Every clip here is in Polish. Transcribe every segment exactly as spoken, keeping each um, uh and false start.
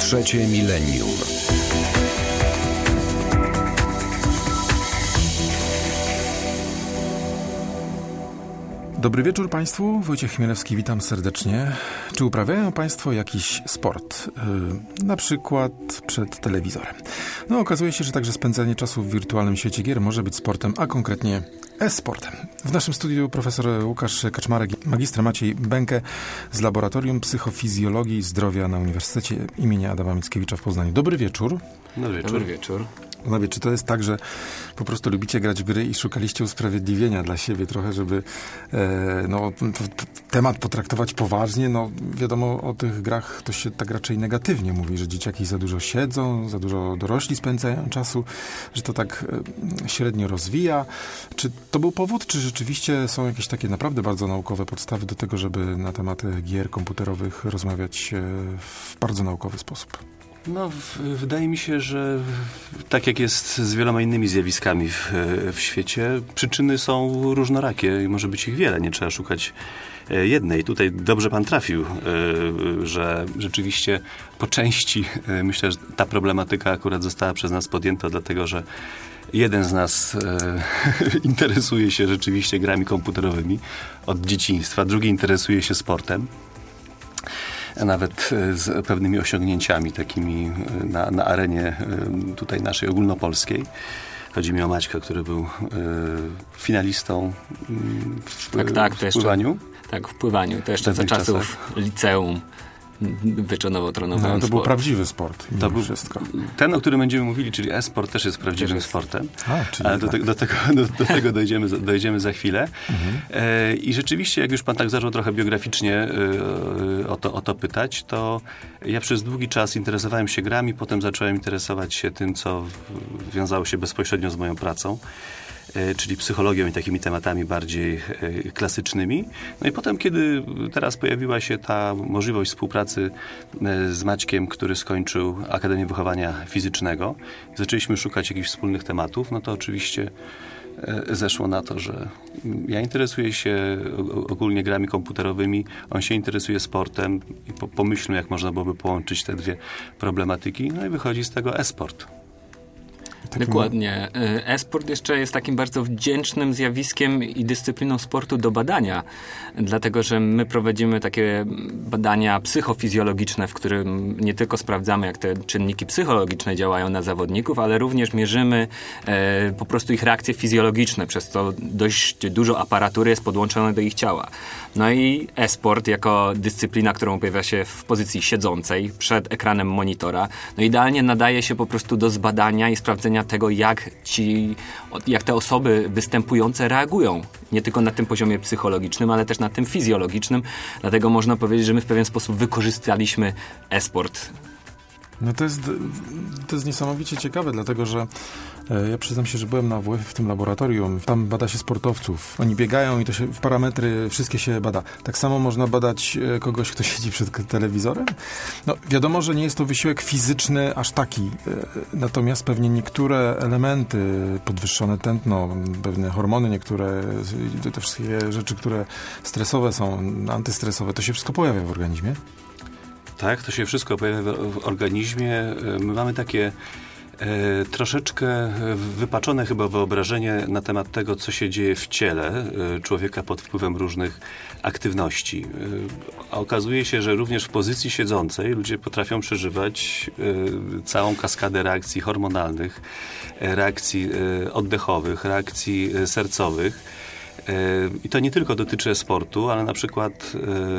Trzecie milenium. Dobry wieczór Państwu, Wojciech Chmielewski, witam serdecznie. Czy uprawiają Państwo jakiś sport? Yy, na przykład przed telewizorem. No okazuje się, że także spędzanie czasu w wirtualnym świecie gier może być sportem, a konkretnie e-sportem. W naszym studiu profesor Łukasz Kaczmarek, magister Maciej Bękę z Laboratorium Psychofizjologii Zdrowia na Uniwersytecie imienia Adama Mickiewicza w Poznaniu. Dobry wieczór. Dobry wieczór. Dobry wieczór. Panowie, czy to jest tak, że po prostu lubicie grać w gry i szukaliście usprawiedliwienia dla siebie trochę, żeby e, no, t, t, temat potraktować poważnie? No wiadomo, o tych grach to się tak raczej negatywnie mówi, że dzieciaki za dużo siedzą, za dużo dorośli spędzają czasu, że to tak e, średnio rozwija. Czy to był powód, czy rzeczywiście są jakieś takie naprawdę bardzo naukowe podstawy do tego, żeby na temat gier komputerowych rozmawiać e, w bardzo naukowy sposób? No, w, wydaje mi się, że tak jak jest z wieloma innymi zjawiskami w, w świecie, przyczyny są różnorakie i może być ich wiele, nie trzeba szukać jednej. Tutaj dobrze pan trafił, że rzeczywiście po części myślę, że ta problematyka akurat została przez nas podjęta, dlatego że jeden z nas e, interesuje się rzeczywiście grami komputerowymi od dzieciństwa, drugi interesuje się sportem. A nawet z pewnymi osiągnięciami takimi na, na arenie tutaj naszej ogólnopolskiej. Chodzi mi o Maćka, który był y, finalistą w, tak, tak, w pływaniu. Jeszcze, tak, w pływaniu. To jeszcze za czasów czasach. liceum wyczynowo-tronowego. No, to był prawdziwy sport. To był wszystko. Ten, o którym będziemy mówili, czyli e-sport, też jest prawdziwym też jest. sportem. A, czyli ale do, tak. te, do tego, do, do tego dojdziemy, dojdziemy za chwilę. Mhm. E, I rzeczywiście, jak już pan tak zaczął trochę biograficznie e, o, to, o to pytać, to ja przez długi czas interesowałem się grami, potem zacząłem interesować się tym, co w, wiązało się bezpośrednio z moją pracą, czyli psychologią i takimi tematami bardziej klasycznymi. No i potem, kiedy teraz pojawiła się ta możliwość współpracy z Maćkiem, który skończył Akademię Wychowania Fizycznego, zaczęliśmy szukać jakichś wspólnych tematów, no to oczywiście zeszło na to, że ja interesuję się ogólnie grami komputerowymi, on się interesuje sportem i pomyślmy, jak można byłoby połączyć te dwie problematyki, no i wychodzi z tego e-sport. Takim... Dokładnie. E-sport jeszcze jest takim bardzo wdzięcznym zjawiskiem i dyscypliną sportu do badania, dlatego że my prowadzimy takie badania psychofizjologiczne, w którym nie tylko sprawdzamy, jak te czynniki psychologiczne działają na zawodników, ale również mierzymy e, po prostu ich reakcje fizjologiczne, przez co dość dużo aparatury jest podłączone do ich ciała. No i e-sport jako dyscyplina, którą pojawia się w pozycji siedzącej przed ekranem monitora, no idealnie nadaje się po prostu do zbadania i sprawdzenia tego, jak ci, jak te osoby występujące reagują. Nie tylko na tym poziomie psychologicznym, ale też na tym fizjologicznym. Dlatego można powiedzieć, że my w pewien sposób wykorzystaliśmy e-sport. No to jest, to jest niesamowicie ciekawe, dlatego że e, ja przyznam się, że byłem na W F w tym laboratorium. Tam bada się sportowców. Oni biegają i to się w parametry wszystkie się bada. Tak samo można badać e, kogoś, kto siedzi przed telewizorem. No wiadomo, że nie jest to wysiłek fizyczny aż taki. E, natomiast pewnie niektóre elementy, podwyższone tętno, pewne hormony, niektóre te wszystkie rzeczy, które stresowe są, antystresowe, to się wszystko pojawia w organizmie. Tak, to się wszystko pojawia w organizmie. My mamy takie e, troszeczkę wypaczone chyba wyobrażenie na temat tego, co się dzieje w ciele e, człowieka pod wpływem różnych aktywności. E, a okazuje się, że również w pozycji siedzącej ludzie potrafią przeżywać e, całą kaskadę reakcji hormonalnych, e, reakcji e, oddechowych, reakcji e, sercowych. I to nie tylko dotyczy sportu, ale na przykład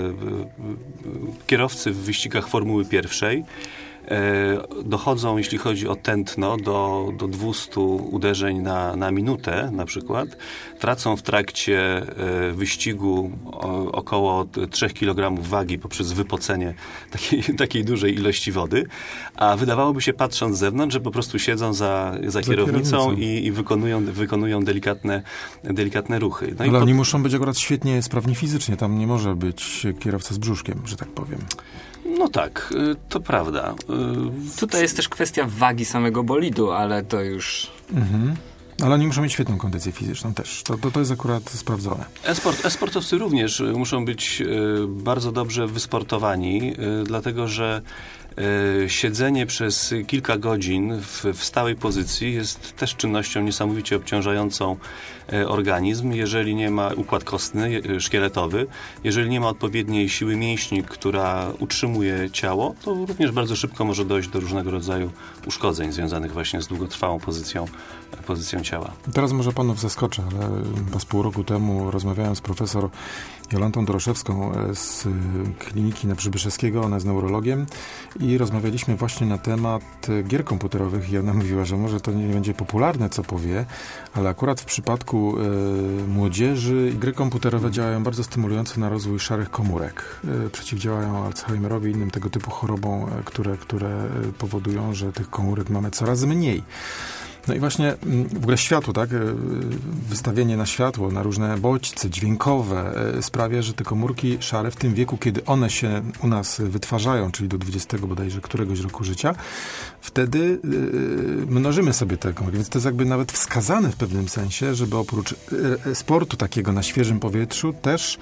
e, kierowcy w wyścigach Formuły pierwszej e, dochodzą, jeśli chodzi o tętno, do, do dwieście uderzeń na, na minutę na przykład. Tracą w trakcie e, wyścigu o, około trzy kilogramy wagi poprzez wypocenie takiej, takiej dużej ilości wody. A wydawałoby się, patrząc z zewnątrz, że po prostu siedzą za, za, za kierownicą, kierownicą. I, i wykonują, wykonują delikatne, delikatne ruchy. No ale i oni pod... muszą być akurat świetnie sprawni fizycznie. Tam nie może być kierowca z brzuszkiem, że tak powiem. No tak, to prawda. Tutaj jest też kwestia wagi samego bolidu, ale to już... Mhm. Ale oni muszą mieć świetną kondycję fizyczną też. To, to, to jest akurat sprawdzone. E-sport, e-sportowcy również muszą być y, bardzo dobrze wysportowani, y, dlatego że y, siedzenie przez kilka godzin w, w stałej pozycji jest też czynnością niesamowicie obciążającą y, organizm. Jeżeli nie ma układ kostny, y, szkieletowy, jeżeli nie ma odpowiedniej siły mięśni, która utrzymuje ciało, to również bardzo szybko może dojść do różnego rodzaju uszkodzeń związanych właśnie z długotrwałą pozycją, pozycją ciała. Teraz może panów zaskoczę, ale chyba z pół roku temu rozmawiałem z profesor Jolantą Doroszewską z kliniki na Przybyszewskiego, ona jest neurologiem i rozmawialiśmy właśnie na temat gier komputerowych i ona mówiła, że może to nie będzie popularne, co powie, ale akurat w przypadku y, młodzieży gry komputerowe działają bardzo stymulująco na rozwój szarych komórek. Y, przeciwdziałają Alzheimerowi i innym tego typu chorobom, które, które powodują, że tych komórek mamy coraz mniej. No i właśnie w ogóle światło, tak? Wystawienie na światło, na różne bodźce dźwiękowe sprawia, że te komórki szare w tym wieku, kiedy one się u nas wytwarzają, czyli do dwudziestego bodajże któregoś roku życia, wtedy mnożymy sobie te komórki. Więc to jest jakby nawet wskazane w pewnym sensie, żeby oprócz sportu takiego na świeżym powietrzu też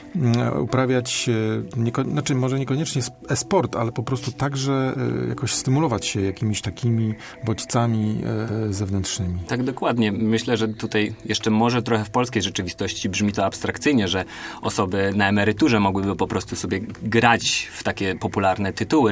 uprawiać, nieko, znaczy może niekoniecznie e-sport, ale po prostu także jakoś stymulować się jakimiś takimi bodźcami zewnętrznymi. Tak, dokładnie. Myślę, że tutaj jeszcze może trochę w polskiej rzeczywistości brzmi to abstrakcyjnie, że osoby na emeryturze mogłyby po prostu sobie grać w takie popularne tytuły,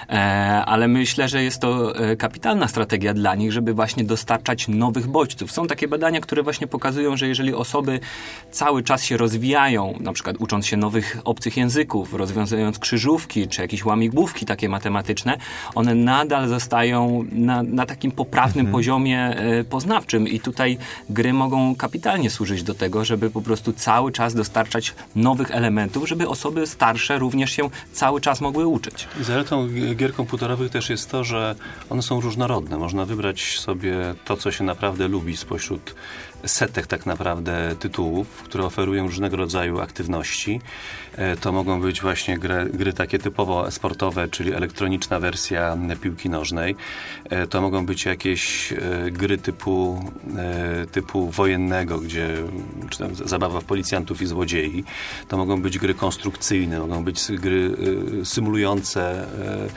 ale myślę, że jest to kapitalna strategia dla nich, żeby właśnie dostarczać nowych bodźców. Są takie badania, które właśnie pokazują, że jeżeli osoby cały czas się rozwijają, na przykład ucząc się nowych obcych języków, rozwiązując krzyżówki, czy jakieś łamigłówki takie matematyczne, one nadal zostają na, na takim poprawnym mhm. poziomie e, poznawczym i tutaj gry mogą kapitalnie służyć do tego, żeby po prostu cały czas dostarczać nowych elementów, żeby osoby starsze również się cały czas mogły uczyć. I zaletą gier komputerowych też jest to, że one są różnorodne. Można wybrać sobie to, co się naprawdę lubi spośród setek tak naprawdę tytułów, które oferują różnego rodzaju aktywności. To mogą być właśnie gry, gry takie typowo sportowe, czyli elektroniczna wersja piłki nożnej. To mogą być jakieś gry typu, typu wojennego, gdzie czy tam zabawa w policjantów i złodziei. To mogą być gry konstrukcyjne, mogą być gry symulujące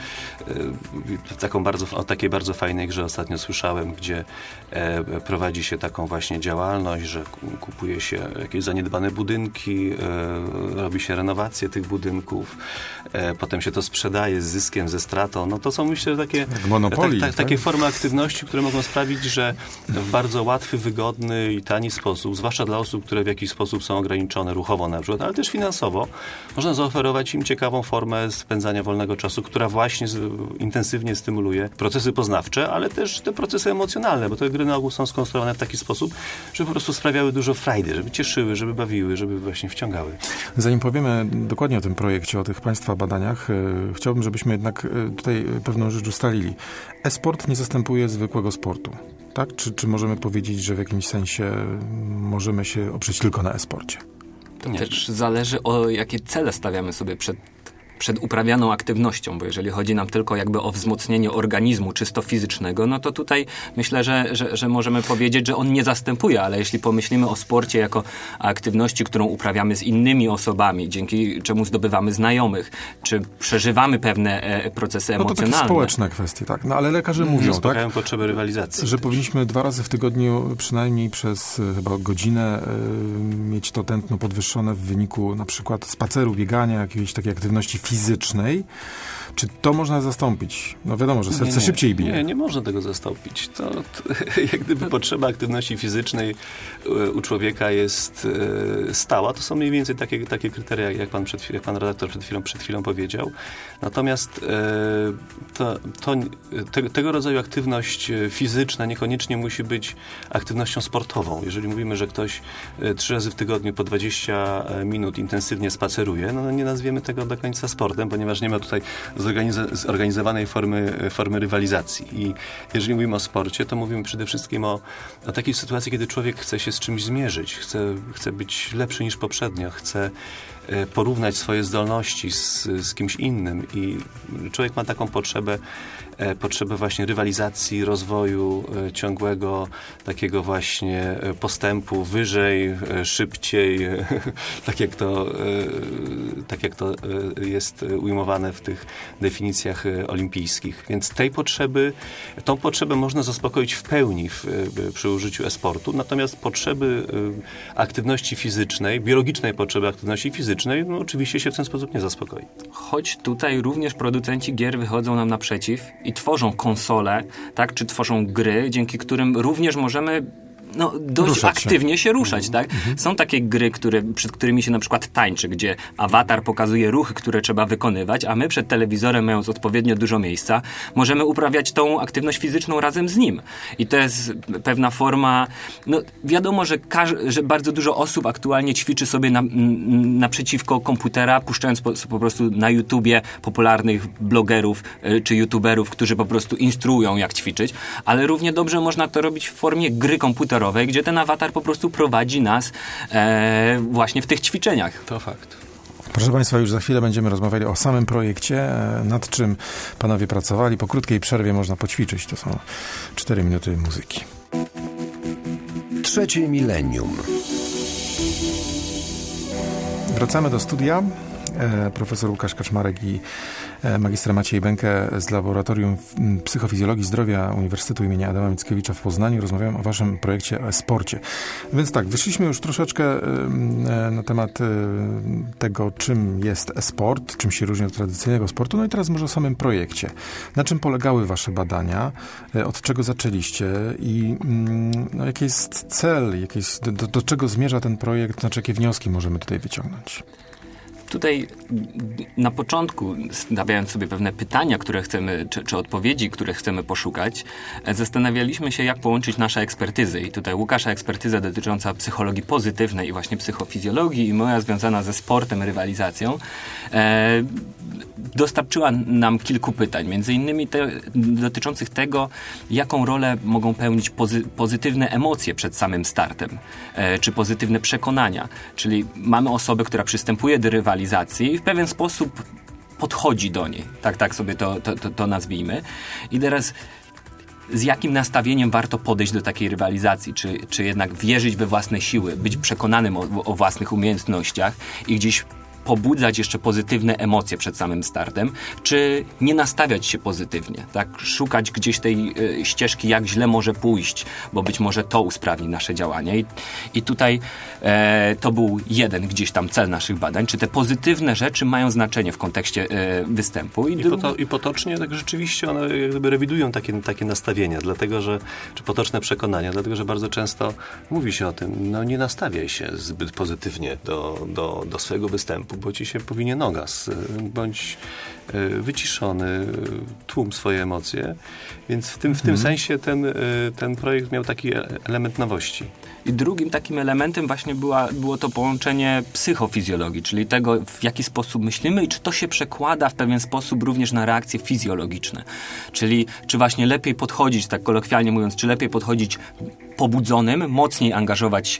taką bardzo, o takiej bardzo fajnej grze ostatnio słyszałem, gdzie prowadzi się taką właśnie działalność, że kupuje się jakieś zaniedbane budynki, robi się renowację tych budynków, potem się to sprzedaje z zyskiem, ze stratą. No to są, myślę, takie, Monopoly, ta, ta, takie formy aktywności, które mogą sprawić, że w bardzo łatwy, wygodny i tani sposób, zwłaszcza dla osób, które w jakiś sposób są ograniczone ruchowo na przykład, ale też finansowo, można zaoferować im ciekawą formę spędzania wolnego czasu, która właśnie z, intensywnie stymuluje procesy poznawcze, ale też te procesy emocjonalne, bo te gry na ogół są skonstruowane w taki sposób, żeby po prostu sprawiały dużo frajdy, żeby cieszyły, żeby bawiły, żeby właśnie wciągały. Zanim powiemy dokładnie o tym projekcie, o tych Państwa badaniach, chciałbym, żebyśmy jednak tutaj pewną rzecz ustalili. E-sport nie zastępuje zwykłego sportu, tak? Czy, czy możemy powiedzieć, że w jakimś sensie możemy się oprzeć tylko na e-sporcie? To nie. Też zależy, o jakie cele stawiamy sobie przed przed uprawianą aktywnością, bo jeżeli chodzi nam tylko jakby o wzmocnienie organizmu czysto fizycznego, no to tutaj myślę, że, że, że możemy powiedzieć, że on nie zastępuje, ale jeśli pomyślimy o sporcie jako aktywności, którą uprawiamy z innymi osobami, dzięki czemu zdobywamy znajomych, czy przeżywamy pewne e, procesy emocjonalne. No to takie społeczne kwestie, tak. No ale lekarze mm, mówią, tak, potrzeby rywalizacji. Że powinniśmy dwa razy w tygodniu przynajmniej przez chyba godzinę y, mieć to tętno podwyższone w wyniku na przykład spaceru, biegania, jakiejś takiej aktywności fizycznej. Czy to można zastąpić? No wiadomo, że serce nie, nie, szybciej bije. Nie, nie można tego zastąpić. To, to jak gdyby potrzeba aktywności fizycznej u człowieka jest e, stała. To są mniej więcej takie, takie kryteria, jak pan, przed, jak pan redaktor przed chwilą, przed chwilą powiedział. Natomiast e, to, to, te, tego rodzaju aktywność fizyczna niekoniecznie musi być aktywnością sportową. Jeżeli mówimy, że ktoś e, trzy razy w tygodniu po dwadzieścia minut intensywnie spaceruje, no nie nazwiemy tego do końca sportem, ponieważ nie ma tutaj zorganizowanej formy, formy rywalizacji. I jeżeli mówimy o sporcie, to mówimy przede wszystkim o, o takiej sytuacji, kiedy człowiek chce się z czymś zmierzyć, chce, chce być lepszy niż poprzednio, chce porównać swoje zdolności z, z kimś innym i człowiek ma taką potrzebę, potrzebę właśnie rywalizacji, rozwoju ciągłego, takiego właśnie postępu wyżej, szybciej, tak jak to, tak jak to jest ujmowane w tych definicjach olimpijskich. Więc tej potrzeby, tą potrzebę można zaspokoić w pełni w, przy użyciu e-sportu, natomiast potrzeby aktywności fizycznej, biologicznej potrzeby aktywności fizycznej, no oczywiście się w ten sposób nie zaspokoi. Choć tutaj również producenci gier wychodzą nam naprzeciw i tworzą konsole, tak, czy tworzą gry, dzięki którym również możemy no, dość ruszać aktywnie się, się ruszać, tak? Mhm. Są takie gry, które, przed którymi się na przykład tańczy, gdzie awatar pokazuje ruchy, które trzeba wykonywać, a my przed telewizorem, mając odpowiednio dużo miejsca, możemy uprawiać tą aktywność fizyczną razem z nim. I to jest pewna forma, no wiadomo, że, każ- że bardzo dużo osób aktualnie ćwiczy sobie na, naprzeciwko komputera, puszczając po, po prostu na YouTubie popularnych blogerów y, czy youtuberów, którzy po prostu instruują, jak ćwiczyć, ale równie dobrze można to robić w formie gry komputerowej, gdzie ten awatar po prostu prowadzi nas e, właśnie w tych ćwiczeniach. To fakt. Proszę Państwa, już za chwilę będziemy rozmawiali o samym projekcie, nad czym panowie pracowali. Po krótkiej przerwie można poćwiczyć. To są cztery minuty muzyki. Trzecie milenium. Wracamy do studia. Profesor Łukasz Kaczmarek i magister Maciej Bękę z Laboratorium Psychofizjologii Zdrowia Uniwersytetu imienia Adama Mickiewicza w Poznaniu rozmawiamy o waszym projekcie o e-sporcie. Więc tak, wyszliśmy już troszeczkę na temat tego, czym jest e-sport, czym się różni od tradycyjnego sportu. No i teraz może o samym projekcie. Na czym polegały wasze badania? Od czego zaczęliście? I no, jaki jest cel? Jaki jest, do, do, do czego zmierza ten projekt? Znaczy, jakie wnioski możemy tutaj wyciągnąć? Tutaj na początku, stawiając sobie pewne pytania, które chcemy, czy, czy odpowiedzi, które chcemy poszukać, zastanawialiśmy się, jak połączyć nasze ekspertyzy. I tutaj Łukasza ekspertyza dotycząca psychologii pozytywnej i właśnie psychofizjologii i moja związana ze sportem, rywalizacją, e, dostarczyła nam kilku pytań, między innymi te, dotyczących tego, jaką rolę mogą pełnić pozy, pozytywne emocje przed samym startem, e, czy pozytywne przekonania. Czyli mamy osobę, która przystępuje do rywalizacji i w pewien sposób podchodzi do niej. Tak, tak sobie to, to, to, to nazwijmy. I teraz z jakim nastawieniem warto podejść do takiej rywalizacji? Czy, czy jednak wierzyć we własne siły, być przekonanym o, o własnych umiejętnościach i gdzieś pobudzać jeszcze pozytywne emocje przed samym startem, czy nie nastawiać się pozytywnie, tak? Szukać gdzieś tej y, ścieżki, jak źle może pójść, bo być może to usprawni nasze działanie. I, i tutaj e, to był jeden gdzieś tam cel naszych badań, czy te pozytywne rzeczy mają znaczenie w kontekście e, występu. I, I, poto, I potocznie tak rzeczywiście one jak gdyby rewidują takie, takie nastawienia, dlatego że, czy potoczne przekonania, dlatego że bardzo często mówi się o tym, no nie nastawiaj się zbyt pozytywnie do, do, do swojego występu, bo ci się powinie noga, bądź wyciszony, tłum swoje emocje. Więc w tym, w tym mhm. sensie ten, ten projekt miał taki element nowości. I drugim takim elementem właśnie była, było to połączenie psychofizjologii, czyli tego, w jaki sposób myślimy i czy to się przekłada w pewien sposób również na reakcje fizjologiczne. Czyli czy właśnie lepiej podchodzić, tak kolokwialnie mówiąc, czy lepiej podchodzić pobudzonym, mocniej angażować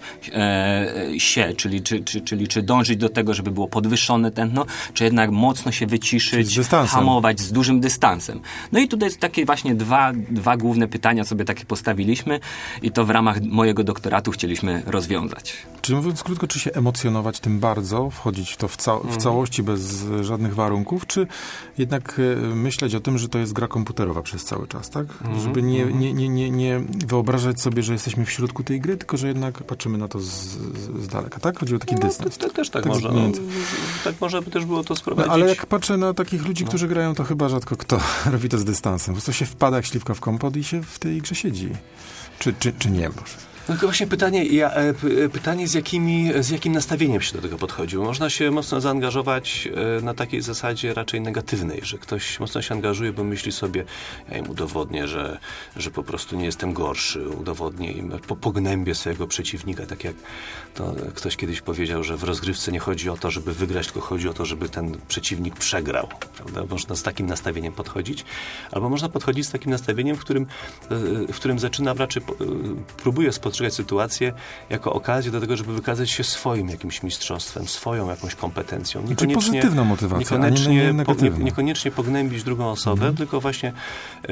e, się, czyli czy, czy, czyli czy dążyć do tego, żeby było podwyższone tętno, czy jednak mocno się wyciszyć, hamować z dużym dystansem. No i tutaj takie właśnie dwa, dwa główne pytania sobie takie postawiliśmy i to w ramach mojego doktoratu chcieliśmy rozwiązać. Czyli mówiąc krótko, czy się emocjonować tym bardzo, wchodzić w to w, ca- w całości bez żadnych warunków, czy jednak y, myśleć o tym, że to jest gra komputerowa przez cały czas, tak? Mm-hmm. Żeby nie, nie, nie, nie, nie wyobrażać sobie, że jesteśmy w środku tej gry, tylko że jednak patrzymy na to z, z, z daleka, tak? Chodzi o taki no, dystans. To, to też tak, tak może. No, tak może by też było to sprowadzić. No, ale jak patrzę na takich ludzi, no. którzy grają, to chyba rzadko kto robi to z dystansem. Po prostu się wpada jak śliwka w kompot i się w tej grze siedzi. Czy, czy, czy nie może? No tylko właśnie pytanie, ja, pytanie z, jakimi, z jakim nastawieniem się do tego podchodziło. Można się mocno zaangażować na takiej zasadzie raczej negatywnej, że ktoś mocno się angażuje, bo myśli sobie, ja im udowodnię, że, że po prostu nie jestem gorszy, udowodnię im, pognębię swojego przeciwnika, tak jak to ktoś kiedyś powiedział, że w rozgrywce nie chodzi o to, żeby wygrać, tylko chodzi o to, żeby ten przeciwnik przegrał. Prawda? Można z takim nastawieniem podchodzić, albo można podchodzić z takim nastawieniem, w którym, w którym zaczynam raczej, próbuję spotrzebować postrzegać sytuację jako okazję do tego, żeby wykazać się swoim jakimś mistrzostwem, swoją jakąś kompetencją. Czyli pozytywna motywacja, niekoniecznie, a nie, nie po, negatywna. nie, niekoniecznie pognębić drugą osobę, mhm. tylko właśnie e,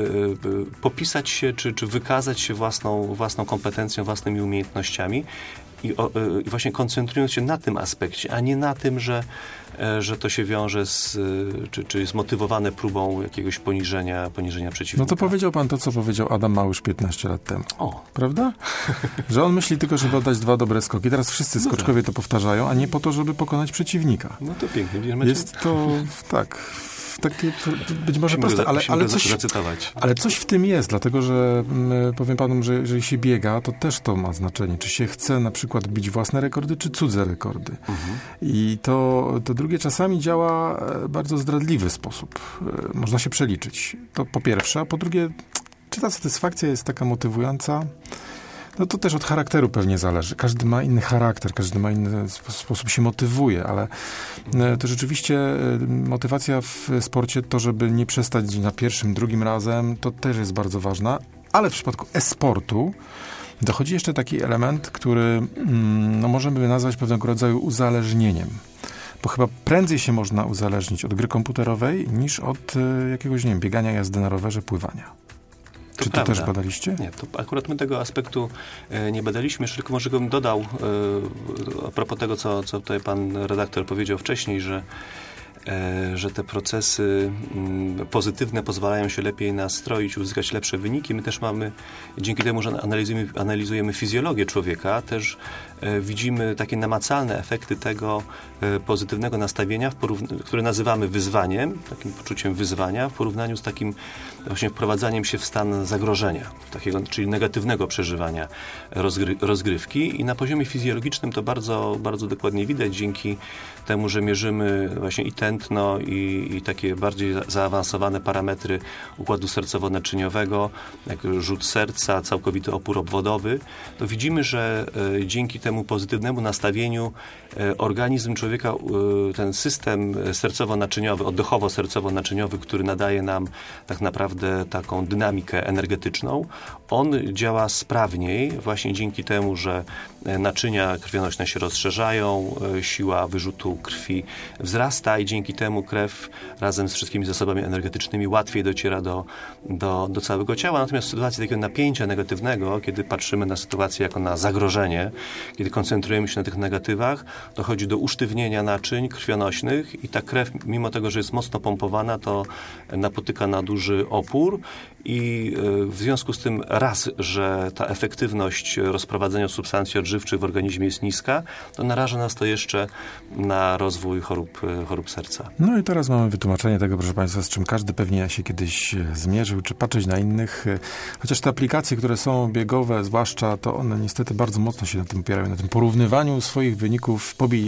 popisać się, czy, czy wykazać się własną, własną kompetencją, własnymi umiejętnościami. I, o, I właśnie koncentrując się na tym aspekcie, a nie na tym, że, że to się wiąże z, czy, czy jest motywowane próbą jakiegoś poniżenia, poniżenia przeciwnika. No to powiedział pan to, co powiedział Adam Małysz piętnaście lat temu. O. Prawda? Że on myśli tylko, żeby oddać dwa dobre skoki. Teraz wszyscy skoczkowie no tak. to powtarzają, a nie po to, żeby pokonać przeciwnika. No to pięknie. Jest to tak... takie być może proste, ale, ale, coś, ale coś w tym jest, dlatego że powiem panu, że jeżeli się biega, to też to ma znaczenie. Czy się chce na przykład bić własne rekordy, czy cudze rekordy. Mhm. I to, to drugie czasami działa w bardzo zdradliwy sposób. Można się przeliczyć. To po pierwsze, a po drugie, czy ta satysfakcja jest taka motywująca? No to też od charakteru pewnie zależy. Każdy ma inny charakter, każdy ma inny sposób się motywuje, ale to rzeczywiście motywacja w sporcie, to żeby nie przestać na pierwszym, drugim razem, to też jest bardzo ważna, ale w przypadku e-sportu dochodzi jeszcze taki element, który no, możemy nazwać pewnego rodzaju uzależnieniem. Bo chyba prędzej się można uzależnić od gry komputerowej niż od jakiegoś, nie wiem, biegania, jazdy na rowerze, pływania. To Czy to prawda. też badaliście? Nie, to akurat my tego aspektu e, nie badaliśmy. Jeszcze tylko może bym dodał e, a propos tego, co, co tutaj pan redaktor powiedział wcześniej, że e, że te procesy m, pozytywne pozwalają się lepiej nastroić, uzyskać lepsze wyniki. My też mamy, dzięki temu, że analizujemy, analizujemy fizjologię człowieka, też e, widzimy takie namacalne efekty tego e, pozytywnego nastawienia, w porówn- które nazywamy wyzwaniem, takim poczuciem wyzwania, w porównaniu z takim właśnie wprowadzaniem się w stan zagrożenia, takiego, czyli negatywnego przeżywania rozgry- rozgrywki. I na poziomie fizjologicznym to bardzo, bardzo dokładnie widać dzięki temu, że mierzymy właśnie i tętno, i, i takie bardziej zaawansowane parametry układu sercowo-naczyniowego, jak rzut serca, całkowity opór obwodowy, to widzimy, że e, dzięki temu pozytywnemu nastawieniu e, organizm człowieka, e, ten system sercowo-naczyniowy, oddechowo-sercowo-naczyniowy, który nadaje nam tak naprawdę taką dynamikę energetyczną, on działa sprawniej właśnie dzięki temu, że naczynia krwionośne się rozszerzają, siła wyrzutu krwi wzrasta i dzięki temu krew razem z wszystkimi zasobami energetycznymi łatwiej dociera do, do, do całego ciała. Natomiast w sytuacji takiego napięcia negatywnego, kiedy patrzymy na sytuację jako na zagrożenie, kiedy koncentrujemy się na tych negatywach, dochodzi do usztywnienia naczyń krwionośnych i ta krew, mimo tego, że jest mocno pompowana, to napotyka na duży opór i w związku z tym raz, że ta efektywność rozprowadzenia substancji odżywczych w organizmie jest niska, to naraża nas to jeszcze na rozwój chorób, chorób serca. No i teraz mamy wytłumaczenie tego, proszę Państwa, z czym każdy pewnie się kiedyś zmierzył, czy patrzeć na innych. Chociaż te aplikacje, które są biegowe, zwłaszcza, to one niestety bardzo mocno się na tym opierają, na tym porównywaniu swoich wyników. Pobij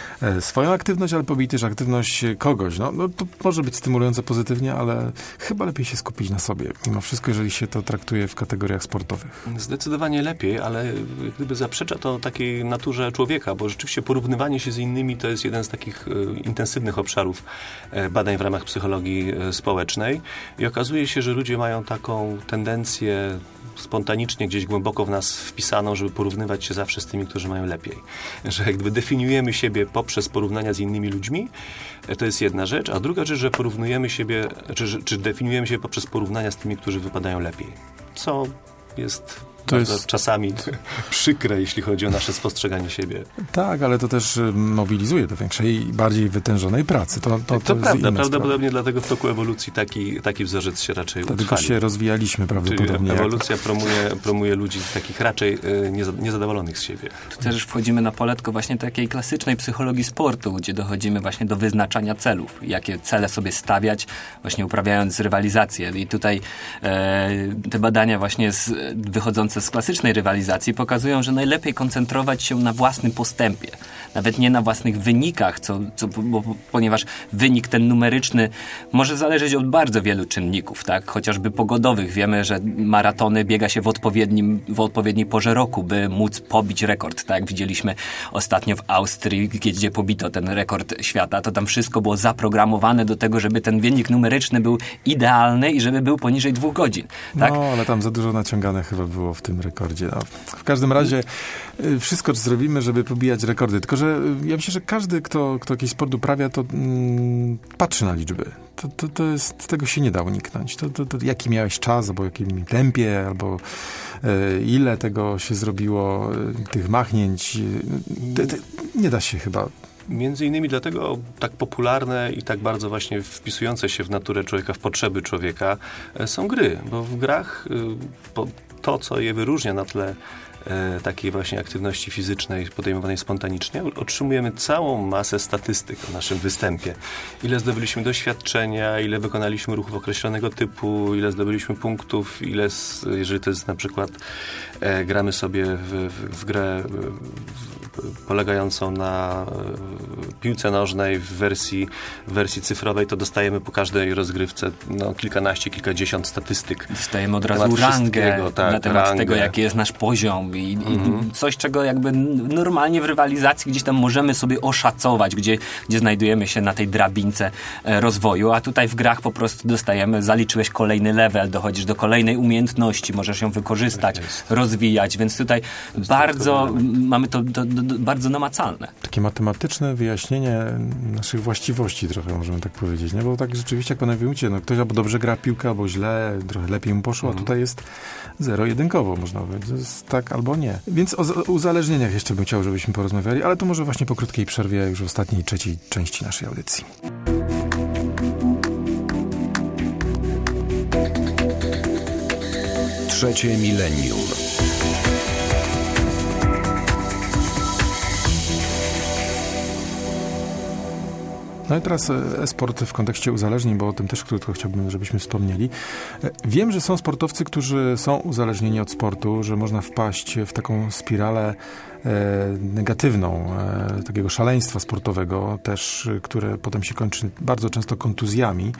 swoją aktywność, ale pobij też aktywność kogoś. No, no to może być stymulujące pozytywnie, ale chyba lepiej się skupić na sobie. Mimo wszystko, jeżeli się to traktuje w kategoriach sportowych. Zdecydowanie lepiej, ale gdyby zaprzecza to takiej naturze człowieka, bo rzeczywiście porównywanie się z innymi to jest jeden z takich e, intensywnych obszarów e, badań w ramach psychologii e, społecznej i okazuje się, że ludzie mają taką tendencję spontanicznie gdzieś głęboko w nas wpisaną, żeby porównywać się zawsze z tymi, którzy mają lepiej. Że jak gdyby definiujemy siebie poprzez porównania z innymi ludźmi, to jest jedna rzecz, a druga rzecz, że porównujemy siebie, czy, czy definiujemy się poprzez porównania z tymi, którzy wypadają lepiej. Co jest... To jest czasami przykre, jeśli chodzi o nasze spostrzeganie siebie. Tak, ale to też mobilizuje do większej i bardziej wytężonej pracy. To, to, to, to jest prawda, prawdopodobnie sprawa. Dlatego w toku ewolucji taki, taki wzorzec się raczej utrwalił. Dlatego się rozwijaliśmy prawdopodobnie. Czyli ewolucja jak... promuje, promuje ludzi takich raczej niezadowolonych z siebie. Tu też wchodzimy na poletko właśnie takiej klasycznej psychologii sportu, gdzie dochodzimy właśnie do wyznaczania celów. Jakie cele sobie stawiać, właśnie uprawiając rywalizację. I tutaj e, te badania właśnie z, wychodzące z klasycznej rywalizacji pokazują, że najlepiej koncentrować się na własnym postępie. Nawet nie na własnych wynikach, co, co, bo, ponieważ wynik ten numeryczny może zależeć od bardzo wielu czynników, tak? Chociażby pogodowych. Wiemy, że maratony biega się w odpowiednim, w odpowiedniej porze roku, by móc pobić rekord. Tak jak widzieliśmy ostatnio w Austrii, gdzie pobito ten rekord świata, to tam wszystko było zaprogramowane do tego, żeby ten wynik numeryczny był idealny i żeby był poniżej dwóch godzin. Tak? No, ale tam za dużo naciągane chyba było w w tym rekordzie. No, w każdym razie wszystko zrobimy, żeby pobijać rekordy. Tylko, że ja myślę, że każdy, kto, kto jakiś sport uprawia, to mm, patrzy na liczby. To, to, to jest, tego się nie da uniknąć. To, to, to jaki miałeś czas, albo w jakim tempie, albo e, ile tego się zrobiło, e, tych machnięć. E, te, nie da się chyba. Między innymi dlatego tak popularne i tak bardzo właśnie wpisujące się w naturę człowieka, w potrzeby człowieka są gry, bo w grach to, co je wyróżnia na tle takiej właśnie aktywności fizycznej podejmowanej spontanicznie, otrzymujemy całą masę statystyk o naszym występie. Ile zdobyliśmy doświadczenia, ile wykonaliśmy ruchów określonego typu, ile zdobyliśmy punktów, ile, jeżeli to jest na przykład e, gramy sobie w, w, w grę w, polegającą na e, piłce nożnej w wersji, w wersji cyfrowej, to dostajemy po każdej rozgrywce no, kilkanaście, kilkadziesiąt statystyk. Dostajemy od razu rangę tak, na temat rangę. tego, jaki jest nasz poziom i, mm-hmm. i coś, czego jakby normalnie w rywalizacji gdzieś tam możemy sobie oszacować, gdzie, gdzie znajdujemy się na tej drabince rozwoju, a tutaj w grach po prostu dostajemy, zaliczyłeś kolejny level, dochodzisz do kolejnej umiejętności, możesz ją wykorzystać, tak rozwijać, więc tutaj bardzo mamy to, to, to, to bardzo namacalne. Takie matematyczne wyjaśnienie naszych właściwości trochę, możemy tak powiedzieć, nie? Bo tak rzeczywiście, jak panowie mówicie, no ktoś albo dobrze gra piłkę, albo źle, trochę lepiej mu poszło, mm. a tutaj jest zero-jedynkowo, można powiedzieć. To jest tak albo nie. Więc o uzależnieniach jeszcze bym chciał, żebyśmy porozmawiali, ale to może właśnie po krótkiej przerwie już w ostatniej, trzeciej części naszej audycji. Trzecie milenium. No i teraz e-sport w kontekście uzależnień, bo o tym też krótko chciałbym, żebyśmy wspomnieli. Wiem, że są sportowcy, którzy są uzależnieni od sportu, że można wpaść w taką spiralę e, negatywną, e, takiego szaleństwa sportowego też, które potem się kończy bardzo często kontuzjami.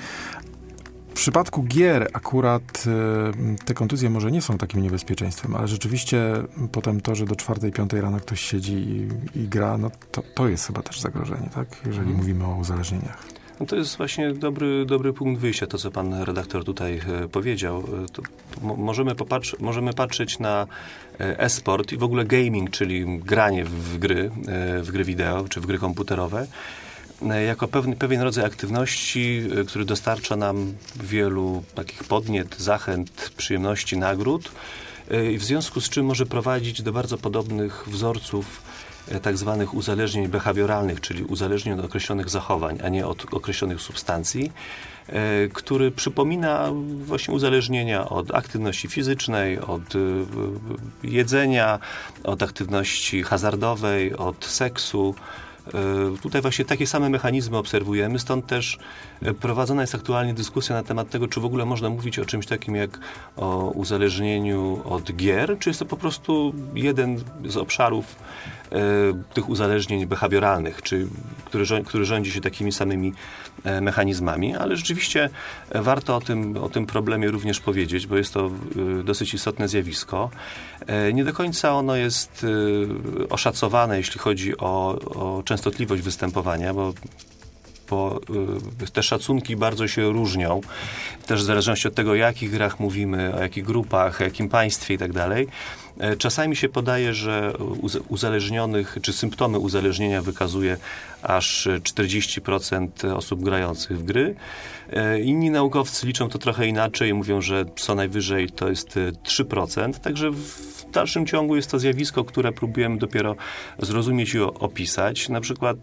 W przypadku gier akurat y, te kontuzje może nie są takim niebezpieczeństwem, ale rzeczywiście potem to, że do czwartej, piątej rano ktoś siedzi i, i gra, no to, to jest chyba też zagrożenie, tak? Jeżeli hmm. mówimy o uzależnieniach. No to jest właśnie dobry, dobry punkt wyjścia, to co pan redaktor tutaj e, powiedział. To, to możemy, popatrzy, możemy patrzeć na e-sport i w ogóle gaming, czyli granie w, w gry, e, w gry wideo czy w gry komputerowe, jako pewien, pewien rodzaj aktywności, który dostarcza nam wielu takich podniet, zachęt, przyjemności, nagród i w związku z czym może prowadzić do bardzo podobnych wzorców tak zwanych uzależnień behawioralnych, czyli uzależnień od określonych zachowań, a nie od określonych substancji, który przypomina właśnie uzależnienia od aktywności fizycznej, od jedzenia, od aktywności hazardowej, od seksu. Tutaj właśnie takie same mechanizmy obserwujemy, stąd też prowadzona jest aktualnie dyskusja na temat tego, czy w ogóle można mówić o czymś takim jak o uzależnieniu od gier, czy jest to po prostu jeden z obszarów e, tych uzależnień behawioralnych, czy, który, który rządzi się takimi samymi e, mechanizmami, ale rzeczywiście warto o tym, o tym problemie również powiedzieć, bo jest to e, dosyć istotne zjawisko. E, nie do końca ono jest e, oszacowane, jeśli chodzi o, o częstotliwość występowania, bo bo te szacunki bardzo się różnią, też w zależności od tego, o jakich grach mówimy, o jakich grupach, o jakim państwie i tak dalej. Czasami się podaje, że uzależnionych, czy symptomy uzależnienia wykazuje aż czterdzieści procent osób grających w gry. Inni naukowcy liczą to trochę inaczej i mówią, że co najwyżej to jest trzy procent. Także w dalszym ciągu jest to zjawisko, które próbujemy dopiero zrozumieć i opisać. Na przykład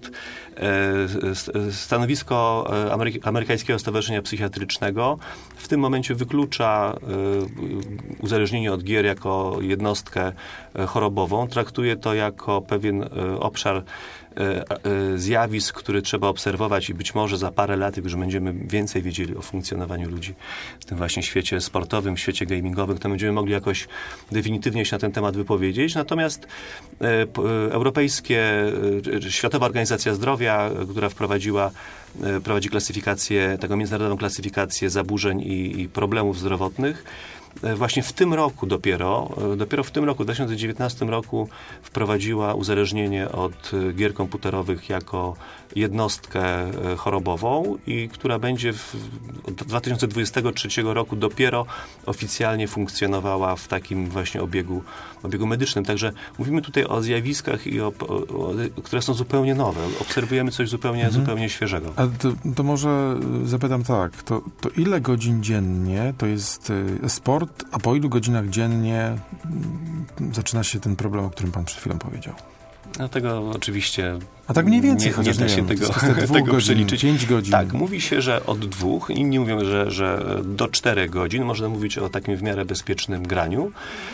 e, stanowisko Amery- Amerykańskiego Stowarzyszenia Psychiatrycznego w tym momencie wyklucza e, uzależnienie od gier jako jednostkę chorobową. Traktuje to jako pewien e, obszar zjawisk, które trzeba obserwować i być może za parę lat, jak już będziemy więcej wiedzieli o funkcjonowaniu ludzi w tym właśnie świecie sportowym, świecie gamingowym, to będziemy mogli jakoś definitywnie się na ten temat wypowiedzieć. Natomiast europejskie, Światowa Organizacja Zdrowia, która wprowadziła prowadzi klasyfikację, taką międzynarodową klasyfikację zaburzeń i, i problemów zdrowotnych, właśnie w tym roku dopiero, dopiero w tym roku, w dwa tysiące dziewiętnastym roku wprowadziła uzależnienie od gier komputerowych jako jednostkę chorobową i która będzie w, od dwa tysiące dwudziestego trzeciego roku dopiero oficjalnie funkcjonowała w takim właśnie obiegu, obiegu medycznym. Także mówimy tutaj o zjawiskach, i o, o, o, które są zupełnie nowe. Obserwujemy coś zupełnie, mhm. zupełnie świeżego. A to, to może zapytam tak, to, to ile godzin dziennie to jest sport, a po ilu godzinach dziennie zaczyna się ten problem, o którym pan przed chwilą powiedział? No tego oczywiście A tak mniej więcej, nie, chociaż nie da nie się wiem, tego, tego tego godzin, przeliczyć. pięć godzin. Tak, mówi się, że od dwóch, inni mówią, że, że do czterech godzin. Można mówić o takim w miarę bezpiecznym graniu.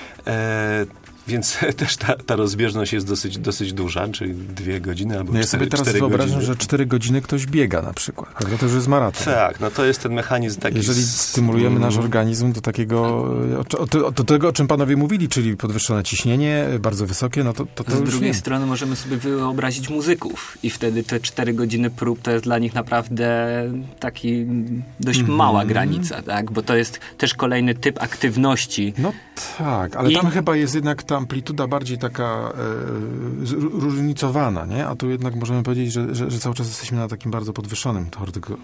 E, Więc też ta, ta rozbieżność jest dosyć, dosyć duża, czyli dwie godziny albo no ja cztery, sobie teraz cztery wyobrażam, godziny. że cztery godziny ktoś biega na przykład. Prawda? To już jest maraton. Tak, no to jest ten mechanizm taki... Jeżeli stymulujemy nasz organizm do takiego, do, do tego, o czym panowie mówili, czyli podwyższone ciśnienie, bardzo wysokie, no to to, to Z już drugiej nie. strony możemy sobie wyobrazić muzyków i wtedy te cztery godziny prób to jest dla nich naprawdę taki dość mm-hmm. mała granica, tak? Bo to jest też kolejny typ aktywności. No tak, ale I... tam chyba jest jednak ta amplituda bardziej taka e, różnicowana, nie? A tu jednak możemy powiedzieć, że, że, że cały czas jesteśmy na takim bardzo podwyższonym tordygu.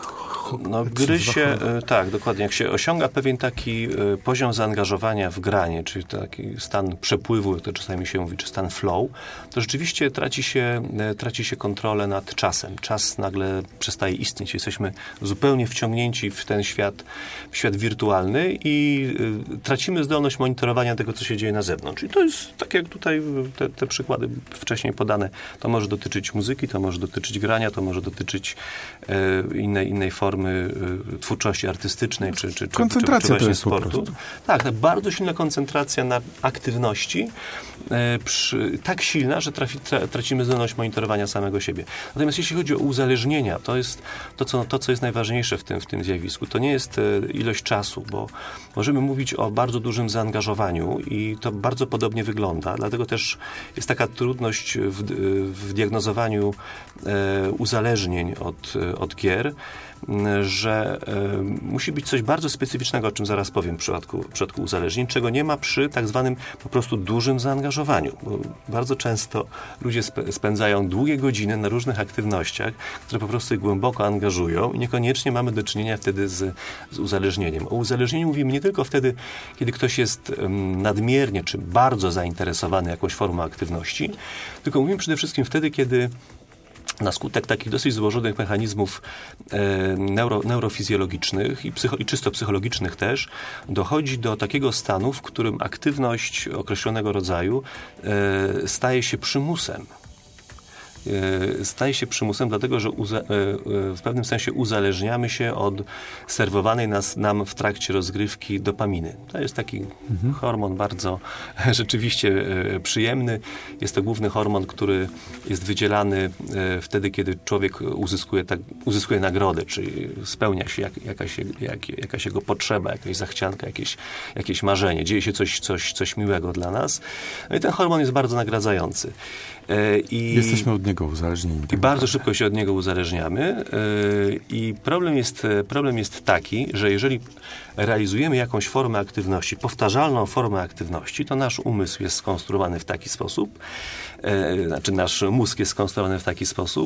No gry się, tak, dokładnie, jak się osiąga pewien taki poziom zaangażowania w granie, czyli taki stan przepływu, to czasami się mówi, czy stan flow, to rzeczywiście traci się, traci się kontrolę nad czasem. Czas nagle przestaje istnieć. Jesteśmy zupełnie wciągnięci w ten świat, w świat wirtualny i tracimy zdolność monitorowania tego, co się dzieje na zewnątrz. I to jest tak, jak tutaj te, te przykłady wcześniej podane. To może dotyczyć muzyki, to może dotyczyć grania, to może dotyczyć e, innej, innej formy twórczości artystycznej, czy, czy, koncentracja czy, czy właśnie to jest sportu. Po prostu. Tak, tak, bardzo silna koncentracja na aktywności, e, przy, tak silna, że trafi, tra, tracimy zdolność monitorowania samego siebie. Natomiast jeśli chodzi o uzależnienia, to jest to, co, to, co jest najważniejsze w tym, w tym zjawisku. To nie jest e, ilość czasu, bo możemy mówić o bardzo dużym zaangażowaniu i to bardzo podobnie wygląda. Dlatego też jest taka trudność w, w diagnozowaniu e, uzależnień od, od gier, że e, musi być coś bardzo specyficznego, o czym zaraz powiem w przypadku, w przypadku uzależnień, czego nie ma przy tak zwanym po prostu dużym zaangażowaniu. Bo bardzo często ludzie sp- spędzają długie godziny na różnych aktywnościach, które po prostu ich głęboko angażują i niekoniecznie mamy do czynienia wtedy z, z uzależnieniem. O uzależnieniu mówimy nie tylko wtedy, kiedy ktoś jest um, nadmiernie czy bardzo zainteresowany jakąś formą aktywności, tylko mówimy przede wszystkim wtedy, kiedy na skutek takich dosyć złożonych mechanizmów e, neuro, neurofizjologicznych i, psycho, i czysto psychologicznych też, dochodzi do takiego stanu, w którym aktywność określonego rodzaju e, staje się przymusem. Staje się przymusem, dlatego że uza- w pewnym sensie uzależniamy się od serwowanej nas, nam w trakcie rozgrywki dopaminy. To jest taki mhm. hormon bardzo rzeczywiście przyjemny. Jest to główny hormon, który jest wydzielany wtedy, kiedy człowiek uzyskuje, tak, uzyskuje nagrodę, czyli spełnia się jak, jakaś, jak, jakaś jego potrzeba, jakaś zachcianka, jakieś, jakieś marzenie. Dzieje się coś, coś, coś miłego dla nas. No i ten hormon jest bardzo nagradzający. I jesteśmy od niego uzależnieni. I bardzo szybko się od niego uzależniamy. I problem jest, problem jest taki, że jeżeli realizujemy jakąś formę aktywności, powtarzalną formę aktywności, to nasz umysł jest skonstruowany w taki sposób, znaczy nasz mózg jest skonstruowany w taki sposób,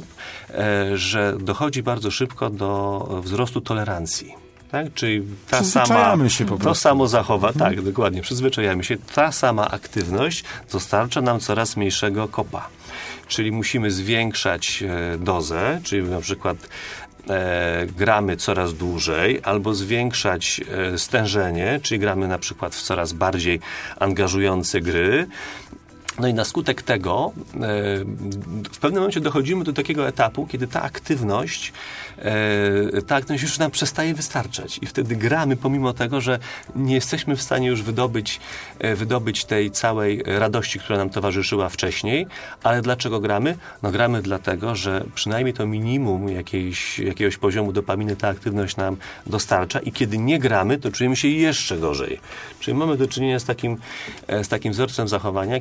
że dochodzi bardzo szybko do wzrostu tolerancji. Tak? Czyli ta sama, się po to samo zachowa, mhm. tak, dokładnie, przyzwyczajamy się. Ta sama aktywność dostarcza nam coraz mniejszego kopa. Czyli musimy zwiększać e, dozę, czyli na przykład e, gramy coraz dłużej, albo zwiększać e, stężenie, czyli gramy na przykład w coraz bardziej angażujące gry. No i na skutek tego e, w pewnym momencie dochodzimy do takiego etapu, kiedy ta aktywność, e, ta aktywność już nam przestaje wystarczać i wtedy gramy pomimo tego, że nie jesteśmy w stanie już wydobyć, e, wydobyć tej całej radości, która nam towarzyszyła wcześniej. Ale dlaczego gramy? No gramy dlatego, że przynajmniej to minimum jakiejś, jakiegoś poziomu dopaminy ta aktywność nam dostarcza i kiedy nie gramy, to czujemy się jeszcze gorzej. Czyli mamy do czynienia z takim, e, z takim wzorcem zachowania, kiedy zachowanie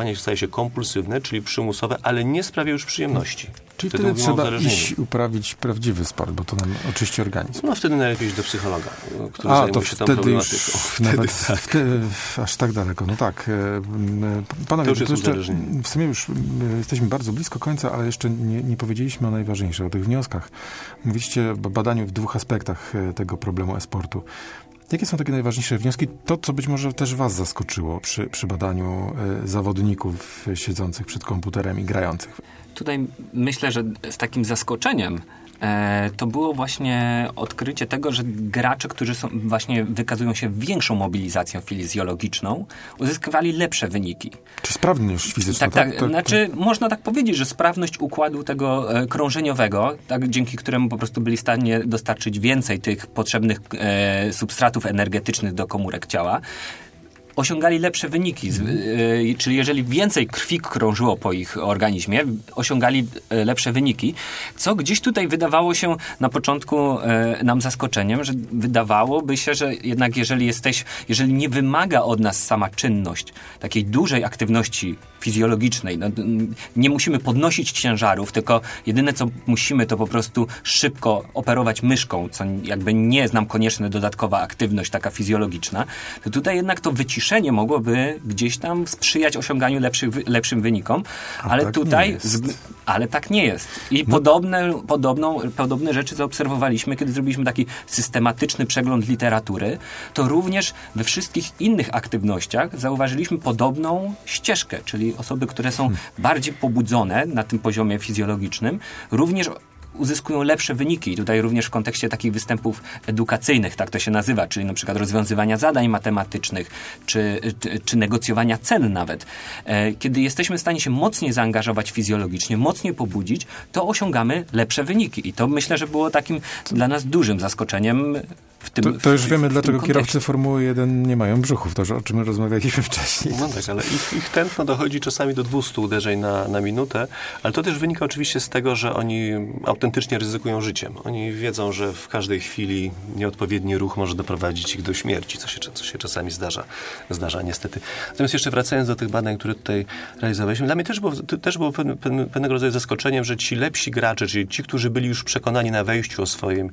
zachowanie staje się kompulsywne, czyli przymusowe, ale nie sprawia już przyjemności. Czyli wtedy, wtedy trzeba iść uprawić prawdziwy sport, bo to nam oczyści organizm. No wtedy najlepiej iść do psychologa, który A, zajmuje to się tą wtedy problematyką. już Wtedy nawet tak. wtedy, aż tak daleko. No tak. Panowie, to już jest jeszcze, uzależnienie. w sumie już jesteśmy bardzo blisko końca, ale jeszcze nie, nie powiedzieliśmy o najważniejszych, o tych wnioskach. Mówiliście o badaniu w dwóch aspektach tego problemu e-sportu. Jakie są takie najważniejsze wnioski? To, co być może też was zaskoczyło przy, przy badaniu y, zawodników siedzących przed komputerem i grających. Tutaj myślę, że z takim zaskoczeniem e, to było właśnie odkrycie tego, że gracze, którzy są, właśnie wykazują się większą mobilizacją fizjologiczną, uzyskiwali lepsze wyniki. Czy sprawność fizyczna? Tak, tak. tak, tak znaczy tak. Można tak powiedzieć, że sprawność układu tego e, krążeniowego, tak, dzięki któremu po prostu byli w stanie dostarczyć więcej tych potrzebnych e, substratów energetycznych do komórek ciała, osiągali lepsze wyniki. Z, y, czyli jeżeli więcej krwi krążyło po ich organizmie, osiągali y, lepsze wyniki, co gdzieś tutaj wydawało się na początku y, nam zaskoczeniem, że wydawałoby się, że jednak jeżeli jesteś, jeżeli nie wymaga od nas sama czynność takiej dużej aktywności fizjologicznej, no, nie musimy podnosić ciężarów, tylko jedyne co musimy to po prostu szybko operować myszką, co jakby nie jest nam konieczna dodatkowa aktywność taka fizjologiczna, to tutaj jednak to wyciszenie mogłoby gdzieś tam sprzyjać osiąganiu lepszych, lepszym wynikom, A ale tak tutaj, z, ale tak nie jest. I no. podobne, podobną, podobne rzeczy zaobserwowaliśmy, kiedy zrobiliśmy taki systematyczny przegląd literatury, to również we wszystkich innych aktywnościach zauważyliśmy podobną ścieżkę, czyli osoby, które są hmm. bardziej pobudzone na tym poziomie fizjologicznym, również uzyskują lepsze wyniki. I tutaj również w kontekście takich występów edukacyjnych, tak to się nazywa, czyli na przykład rozwiązywania zadań matematycznych, czy, czy, czy negocjowania cen nawet. E, kiedy jesteśmy w stanie się mocniej zaangażować fizjologicznie, mocniej pobudzić, to osiągamy lepsze wyniki. I to myślę, że było takim dla nas dużym zaskoczeniem w tym To, to już w, wiemy, w dlaczego tym kierowcy Formuły jeden nie mają brzuchów. To, o czym rozmawialiśmy wcześniej. No tak, ale ich, ich tętno dochodzi czasami do dwieście uderzeń na, na minutę, ale to też wynika oczywiście z tego, że oni autentycznie ryzykują życiem. Oni wiedzą, że w każdej chwili nieodpowiedni ruch może doprowadzić ich do śmierci, co się, co się czasami zdarza, zdarza niestety. Natomiast jeszcze wracając do tych badań, które tutaj realizowaliśmy, dla mnie też było, też było pewne, pewnego rodzaju zaskoczeniem, że ci lepsi gracze, czyli ci, którzy byli już przekonani na wejściu o, swoim,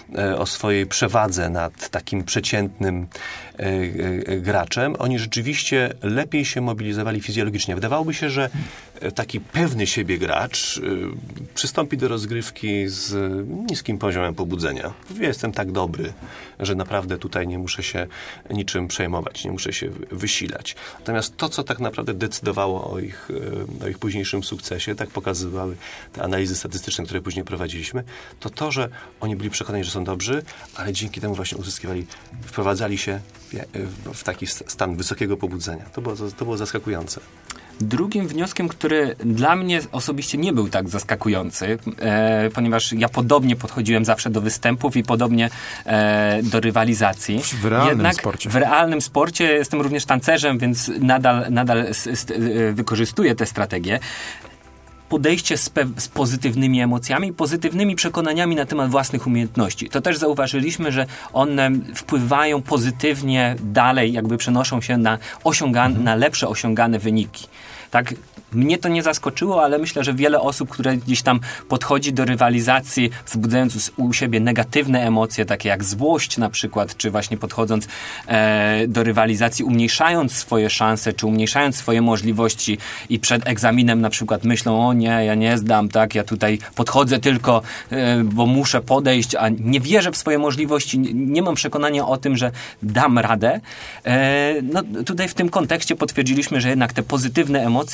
o swojej przewadze nad takim przeciętnym e, e, graczem, oni rzeczywiście lepiej się mobilizowali fizjologicznie. Wydawałoby się, że taki pewny siebie gracz e, przystąpi do rozgrywki z niskim poziomem pobudzenia. Ja jestem tak dobry, że naprawdę tutaj nie muszę się niczym przejmować, nie muszę się wysilać. Natomiast to, co tak naprawdę decydowało o ich, o ich późniejszym sukcesie, tak pokazywały te analizy statystyczne, które później prowadziliśmy, to to, że oni byli przekonani, że są dobrzy, ale dzięki temu właśnie uzyskiwali, wprowadzali się w taki stan wysokiego pobudzenia. To było, to było zaskakujące. Drugim wnioskiem, który dla mnie osobiście nie był tak zaskakujący, e, ponieważ ja podobnie podchodziłem zawsze do występów i podobnie e, do rywalizacji. W realnym Jednak sporcie. W realnym sporcie jestem również tancerzem, więc nadal, nadal s, s, wykorzystuję tę strategię. Podejście z, pe- z pozytywnymi emocjami, pozytywnymi przekonaniami na temat własnych umiejętności. To też zauważyliśmy, że one wpływają pozytywnie dalej, jakby przenoszą się na, osiągane, mhm. na lepsze osiągane wyniki. Tak, mnie to nie zaskoczyło, ale myślę, że wiele osób, które gdzieś tam podchodzi do rywalizacji, wzbudzając u siebie negatywne emocje, takie jak złość na przykład, czy właśnie podchodząc e, do rywalizacji, umniejszając swoje szanse, czy umniejszając swoje możliwości i przed egzaminem na przykład myślą, o nie, ja nie zdam, tak, ja tutaj podchodzę tylko, e, bo muszę podejść, a nie wierzę w swoje możliwości, nie, nie mam przekonania o tym, że dam radę. E, no tutaj w tym kontekście potwierdziliśmy, że jednak te pozytywne emocje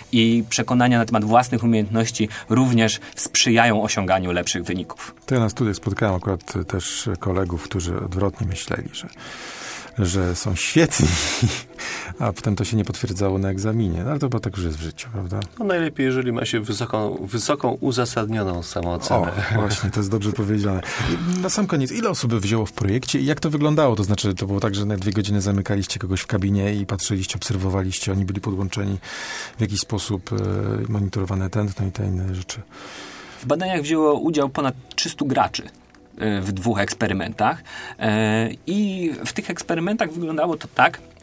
i przekonania na temat własnych umiejętności również sprzyjają osiąganiu lepszych wyników. To ja na studiach spotkałem akurat też kolegów, którzy odwrotnie myśleli, że, że są świetni, a potem to się nie potwierdzało na egzaminie. No, ale to chyba tak już jest w życiu, prawda? No najlepiej, jeżeli ma się wysoką, wysoką uzasadnioną samoocenę. O, właśnie, to jest dobrze powiedziane. I na sam koniec, ile osób wzięło w projekcie i jak to wyglądało? To znaczy, to było tak, że na dwie godziny zamykaliście kogoś w kabinie i patrzyliście, obserwowaliście, oni byli podłączeni w jakiś sposób, e, monitorowane tętno i te inne rzeczy. W badaniach wzięło udział ponad trzystu graczy w dwóch eksperymentach i w tych eksperymentach wyglądało to tak,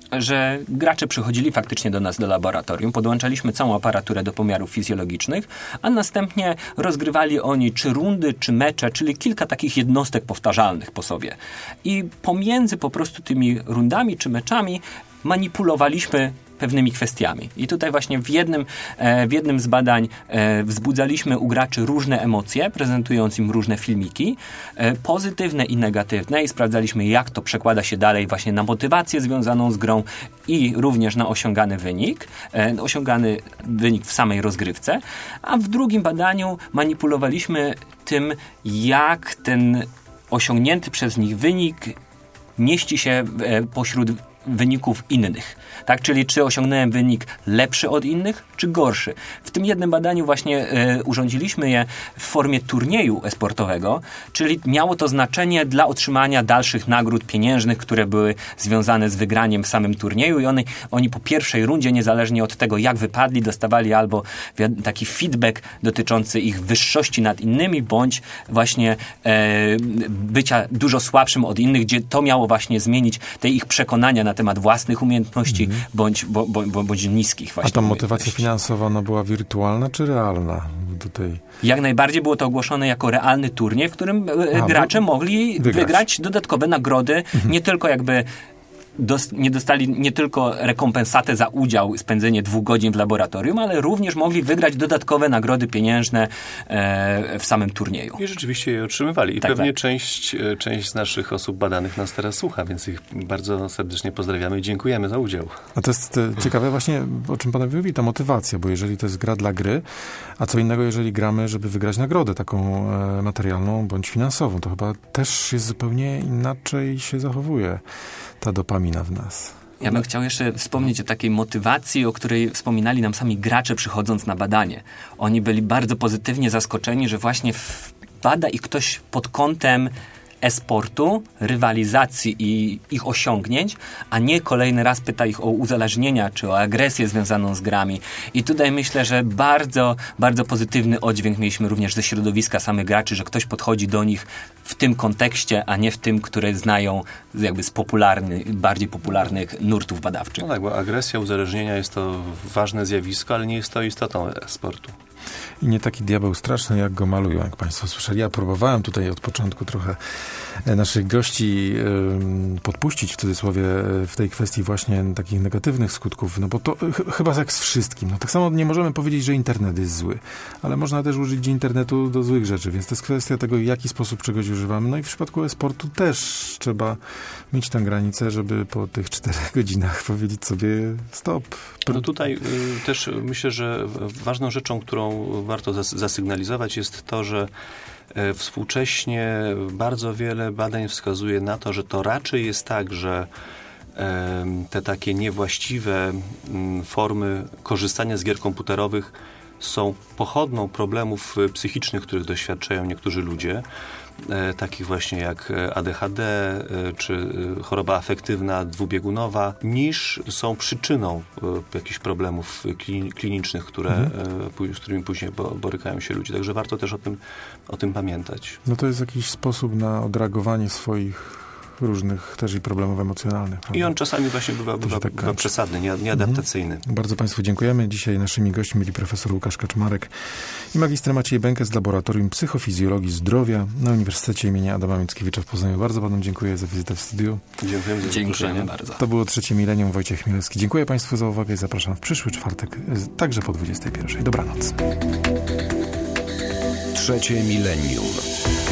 że gracze przychodzili faktycznie do nas do laboratorium, podłączaliśmy całą aparaturę do pomiarów fizjologicznych, a następnie rozgrywali oni czy rundy, czy mecze, czyli kilka takich jednostek powtarzalnych po sobie. I pomiędzy po prostu tymi rundami czy meczami manipulowaliśmy pewnymi kwestiami. I tutaj właśnie w jednym, w jednym z badań wzbudzaliśmy u graczy różne emocje, prezentując im różne filmiki, pozytywne i negatywne, i sprawdzaliśmy, jak to przekłada się dalej właśnie na motywację związaną z grą i również na osiągany wynik, osiągany wynik w samej rozgrywce. A w drugim badaniu manipulowaliśmy tym, jak ten osiągnięty przez nich wynik mieści się pośród wyników innych. Tak? Czyli czy osiągnąłem wynik lepszy od innych, czy gorszy. W tym jednym badaniu właśnie e, urządziliśmy je w formie turnieju e-sportowego, czyli miało to znaczenie dla otrzymania dalszych nagród pieniężnych, które były związane z wygraniem w samym turnieju, i oni, oni po pierwszej rundzie, niezależnie od tego, jak wypadli, dostawali albo taki feedback dotyczący ich wyższości nad innymi, bądź właśnie e, bycia dużo słabszym od innych, gdzie to miało właśnie zmienić te ich przekonania na temat własnych umiejętności, mm. bądź, bo, bo, bo, bądź niskich właśnie. A ta motywacja finansowa ona była wirtualna czy realna? Tutaj? Jak najbardziej było to ogłoszone jako realny turniej, w którym A, gracze mogli wygrać. wygrać dodatkowe nagrody, mhm. nie tylko jakby Dost, nie dostali nie tylko rekompensatę za udział, spędzenie dwóch godzin w laboratorium, ale również mogli wygrać dodatkowe nagrody pieniężne e, w samym turnieju. I rzeczywiście je otrzymywali. I tak, pewnie tak. Część, część z naszych osób badanych nas teraz słucha, więc ich bardzo serdecznie pozdrawiamy i dziękujemy za udział. A to jest ciekawe właśnie, o czym panowie mówili, ta motywacja, bo jeżeli to jest gra dla gry, a co innego, jeżeli gramy, żeby wygrać nagrodę taką e, materialną bądź finansową, to chyba też jest zupełnie inaczej się zachowuje ta dopamina w nas. Ja bym chciał jeszcze wspomnieć o takiej motywacji, o której wspominali nam sami gracze, przychodząc na badanie. Oni byli bardzo pozytywnie zaskoczeni, że właśnie bada ich ktoś pod kątem e-sportu, rywalizacji i ich osiągnięć, a nie kolejny raz pyta ich o uzależnienia czy o agresję związaną z grami. I tutaj myślę, że bardzo, bardzo pozytywny oddźwięk mieliśmy również ze środowiska samych graczy, że ktoś podchodzi do nich w tym kontekście, a nie w tym, które znają jakby z popularnych, bardziej popularnych nurtów badawczych. No tak, bo agresja, uzależnienia jest to ważne zjawisko, ale nie jest to istotą e-sportu. I nie taki diabeł straszny, jak go malują, jak państwo słyszeli. Ja próbowałem tutaj od początku trochę naszych gości podpuścić w cudzysłowie w tej kwestii właśnie takich negatywnych skutków, no bo to ch- chyba jak z wszystkim. No tak samo nie możemy powiedzieć, że internet jest zły, ale można też użyć internetu do złych rzeczy, więc to jest kwestia tego, w jaki sposób czegoś używamy. No i w przypadku e-sportu też trzeba mieć tę granicę, żeby po tych czterech godzinach powiedzieć sobie stop. No tutaj y, też myślę, że ważną rzeczą, którą warto zas- zasygnalizować jest to, że y, współcześnie bardzo wiele badań wskazuje na to, że to raczej jest tak, że y, te takie niewłaściwe y, formy korzystania z gier komputerowych są pochodną problemów psychicznych, których doświadczają niektórzy ludzie, e, takich właśnie jak A D H D e, czy choroba afektywna dwubiegunowa, niż są przyczyną e, jakichś problemów klin, klinicznych, które, mhm. e, z którymi później bo, borykają się ludzie. Także warto też o tym, o tym pamiętać. No to jest jakiś sposób na odreagowanie swoich różnych też i problemów emocjonalnych. Prawda? I on czasami właśnie bywa, bywa, tak bywa przesadny, nie, nieadaptacyjny. Mhm. Bardzo państwu dziękujemy. Dzisiaj naszymi gośćmi byli profesor Łukasz Kaczmarek i magister Maciej Bękę z Laboratorium Psychofizjologii Zdrowia na Uniwersytecie im. Adama Mickiewicza w Poznaniu. Bardzo panom dziękuję za wizytę w studiu. Dziękujemy za Dziękujemy bardzo. To było Trzecie Milenium. Wojciech Chmielewski. Dziękuję państwu za uwagę i zapraszam w przyszły czwartek, także po dwudziestej pierwszej. Dobranoc. Trzecie Milenium.